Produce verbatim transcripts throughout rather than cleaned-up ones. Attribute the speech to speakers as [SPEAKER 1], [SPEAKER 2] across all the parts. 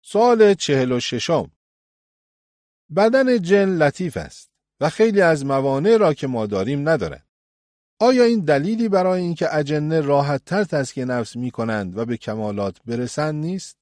[SPEAKER 1] سوال چهل و ششم. بدن جن لطیف است و خیلی از موانع را که ما داریم ندارد. آیا این دلیلی برای اینکه اجنه راحت تر تزکیه نفس می کنند و به کمالات برسند نیست؟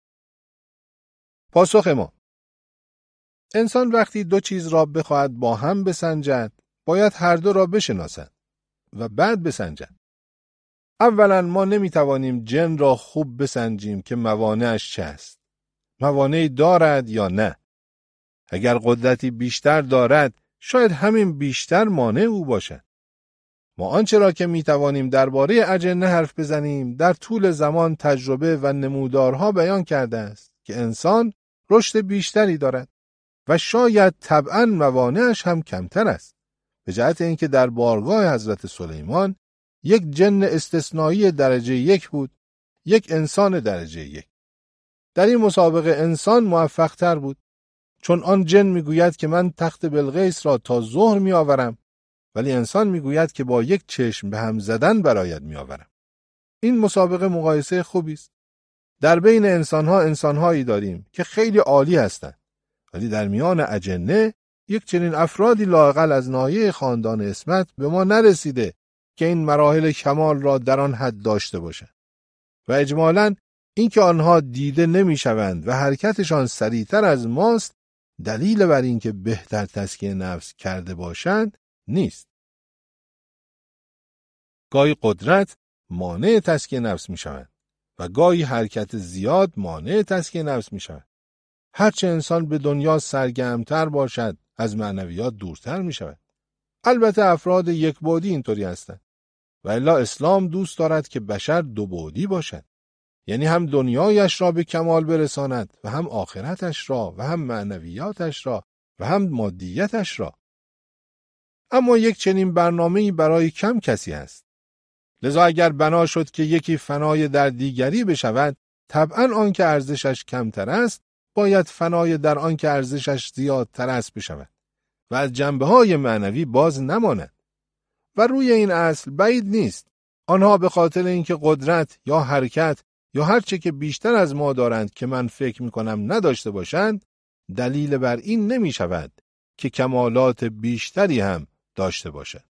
[SPEAKER 1] پاسخ ما: انسان وقتی دو چیز را بخواهد با هم بسنجد، باید هر دو را بشناسد و بعد بسنجد. اولا ما نمی توانیم جن را خوب بسنجیم که موانعش چه است. موانعی دارد یا نه؟ اگر قدرتی بیشتر دارد، شاید همین بیشتر مانع او باشد. ما آنچه را که می توانیم درباره اجنه حرف بزنیم، در طول زمان تجربه و نمودارها بیان کرده است که انسان رشد بیشتری دارد و شاید طبعاً موانعش هم کمتر است. به جهت اینکه در بارگاه حضرت سلیمان یک جن استثنایی درجه یک بود، یک انسان درجه یک. در این مسابقه انسان موفق تر بود، چون آن جن میگوید که من تخت بلقیس را تا ظهر می آورم، ولی انسان میگوید که با یک چشم به هم زدن برایت می آورم. این مسابقه مقایسه خوبی است. در بین انسانها انسانهایی داریم که خیلی عالی هستند، ولی در میان اجنه یک چنین افرادی لااقل از ناحیه خاندان اسمت به ما نرسیده که این مراحل کمال را در آن حد داشته باشند. و اجمالاً اینکه آنها دیده نمیشوند و حرکتشان سریعتر از ماست، دلیل بر اینکه بهتر تزکیه نفس کرده باشند نیست. گاهی قدرت مانع تزکیه نفس می شود و گاهی حرکت زیاد مانع تزکیه نفس می شود. هرچه انسان به دنیا سرگرمتر باشد، از معنویات دورتر می شود. البته افراد یک بعدی اینطوری هستند، و الا اسلام دوست دارد که بشر دو بعدی باشد، یعنی هم دنیایش را به کمال برساند و هم آخرتش را و هم معنویاتش را و هم مادیتش را. اما یک چنین برنامه‌ای برای کم کسی است. لذا اگر بنا شد که یکی فنای در دیگری بشود، طبعاً آن که ارزشش کمتر است باید فنای در آن که ارزشش زیادتر است بشود و از جنبه‌های معنوی باز نماند. و روی این اصل بعید نیست آنها به خاطر اینکه قدرت یا حرکت یا هر چه که بیشتر از ما دارند که من فکر می‌کنم نداشته باشند، دلیل بر این نمی‌شود که کمالات بیشتری هم داشته باشد.